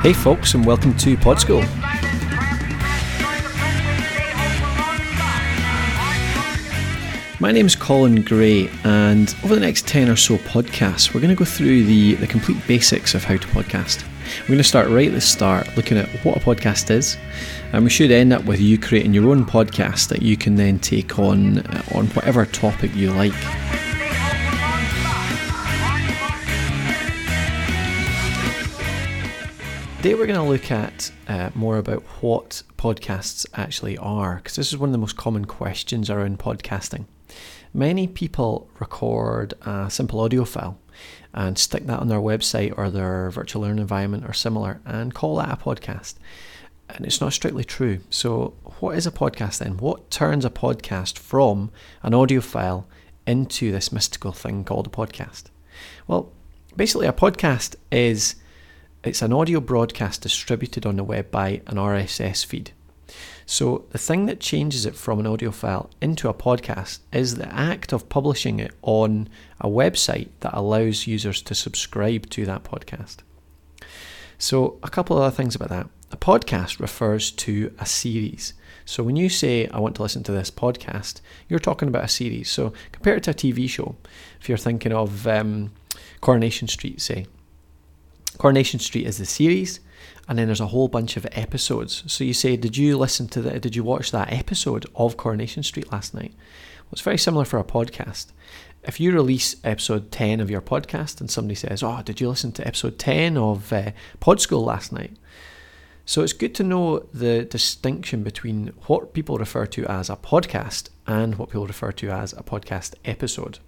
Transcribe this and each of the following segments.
Hey folks, and welcome to Pod School. My name's Colin Gray, and over the next 10 or so podcasts, we're going to go through the complete basics of how to podcast. We're going to start right at the start, looking at what a podcast is, and we should end up with you creating your own podcast that you can then take on whatever topic you like. Today we're going to look at more about what podcasts actually are, because this is one of the most common questions around podcasting. Many people record a simple audio file and stick that on their website or their virtual learning environment or similar and call that a podcast. And it's not strictly true. So what is a podcast then? What turns a podcast from an audio file into this mystical thing called a podcast? Well, basically a podcast it's an audio broadcast distributed on the web by an RSS feed. So the thing that changes it from an audio file into a podcast is the act of publishing it on a website that allows users to subscribe to that podcast. So a couple of other things about that. A podcast refers to a series. So when you say, I want to listen to this podcast, you're talking about a series. So compare it to a TV show. If you're thinking of Coronation Street, say. Coronation Street is the series, and then there's a whole bunch of episodes. So you say, did you watch that episode of Coronation Street last night? Well, it's very similar for a podcast. If you release episode 10 of your podcast and somebody says, did you listen to episode 10 of Pod School last night? So it's good to know the distinction between what people refer to as a podcast and what people refer to as a podcast episode.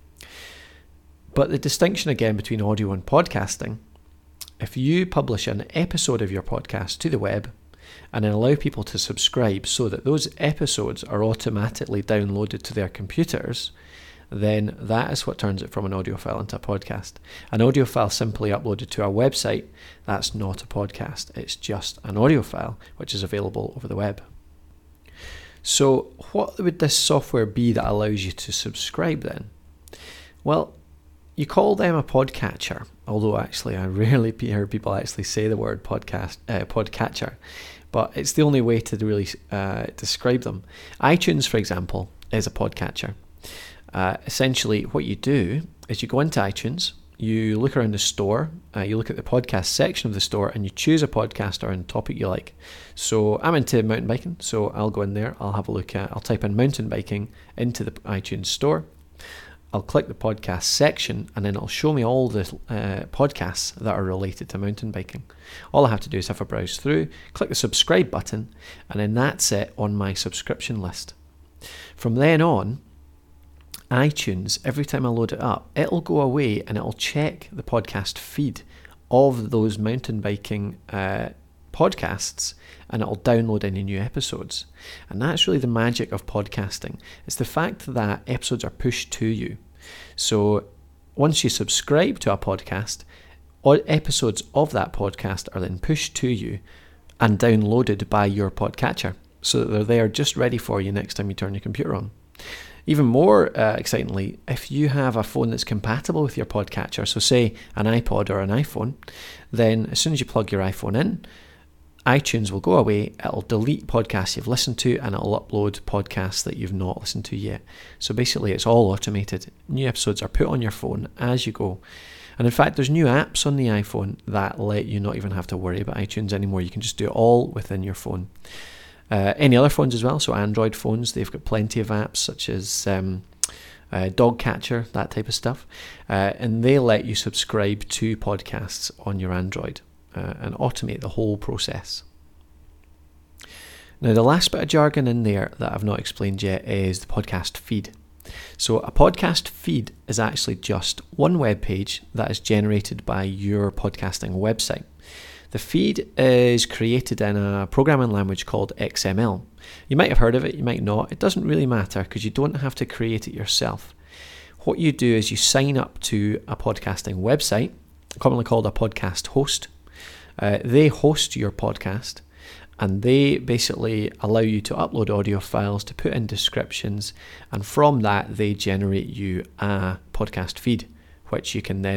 But the distinction again between audio and podcasting, if you publish an episode of your podcast to the web and then allow people to subscribe so that those episodes are automatically downloaded to their computers, then that is what turns it from an audio file into a podcast. An audio file simply uploaded to our website, that's not a podcast. It's just an audio file which is available over the web. So what would this software be that allows you to subscribe then? Well, you call them a podcatcher, although actually I rarely hear people actually say the word podcatcher, but it's the only way to really describe them. iTunes, for example, is a podcatcher. Essentially, what you do is you go into iTunes, you look around the store, you look at the podcast section of the store, and you choose a podcast or a topic you like. So I'm into mountain biking, so I'll go in there, I'll type in mountain biking into the iTunes store. I'll click the podcast section and then it'll show me all the podcasts that are related to mountain biking. All I have to do is have a browse through, click the subscribe button, and then that's it on my subscription list. From then on, iTunes, every time I load it up, it'll go away and it'll check the podcast feed of those mountain biking podcasts, and it'll download any new episodes. And that's really the magic of podcasting. It's the fact that episodes are pushed to you. So once you subscribe to a podcast, all episodes of that podcast are then pushed to you and downloaded by your podcatcher, so that they're there just ready for you next time you turn your computer on. Even more excitingly, if you have a phone that's compatible with your podcatcher, so say an iPod or an iPhone, then as soon as you plug your iPhone in, iTunes will go away, it'll delete podcasts you've listened to, and it'll upload podcasts that you've not listened to yet. So basically it's all automated. New episodes are put on your phone as you go. And in fact, there's new apps on the iPhone that let you not even have to worry about iTunes anymore. You can just do it all within your phone. Any other phones as well, so Android phones, they've got plenty of apps such as Dogcatcher, that type of stuff. And they let you subscribe to podcasts on your Android. And automate the whole process. Now, the last bit of jargon in there that I've not explained yet is the podcast feed. So a podcast feed is actually just one web page that is generated by your podcasting website. The feed is created in a programming language called XML. You might have heard of it, you might not. It doesn't really matter because you don't have to create it yourself. What you do is you sign up to a podcasting website, commonly called a podcast host. They host your podcast, and they basically allow you to upload audio files, to put in descriptions, and from that they generate you a podcast feed, which you can then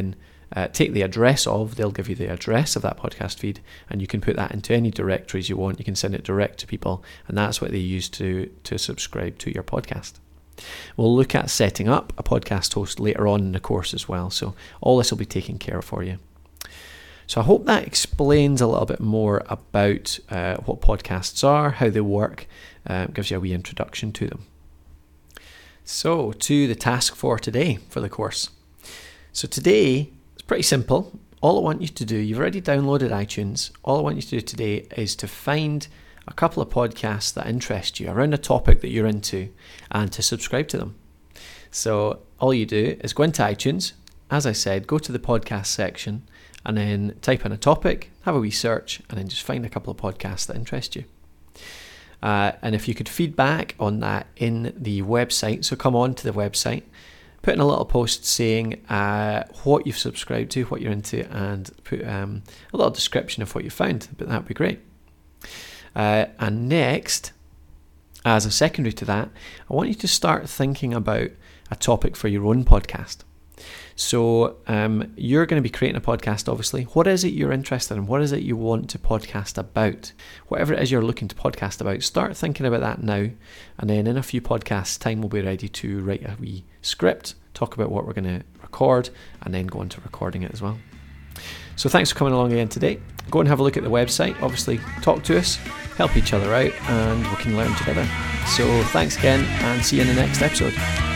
take the address of, they'll give you the address of that podcast feed, and you can put that into any directories you want. You can send it direct to people, and that's what they use to subscribe to your podcast. We'll look at setting up a podcast host later on in the course as well, so all this will be taken care of for you. So I hope that explains a little bit more about what podcasts are, how they work, gives you a wee introduction to them. So to the task for today for the course. So today, it's pretty simple. All I want you to do, you've already downloaded iTunes, all I want you to do today is to find a couple of podcasts that interest you around a topic that you're into and to subscribe to them. So all you do is go into iTunes, as I said, go to the podcast section and then type in a topic, have a wee search, and then just find a couple of podcasts that interest you. And if you could feedback on that in the website, so come on to the website, put in a little post saying what you've subscribed to, what you're into, and put a little description of what you found, but that would be great. And next, as a secondary to that, I want you to start thinking about a topic for your own podcast. So you're going to be creating a podcast, obviously. What is it you're interested in? What is it you want to podcast about? Whatever it is you're looking to podcast about, start thinking about that now. And then in a few podcasts' time, we'll be ready to write a wee script, talk about what we're going to record, and then go into recording it as well. So thanks for coming along again today. Go and have a look at the website. Obviously, talk to us, help each other out, and we can learn together. So thanks again, and see you in the next episode.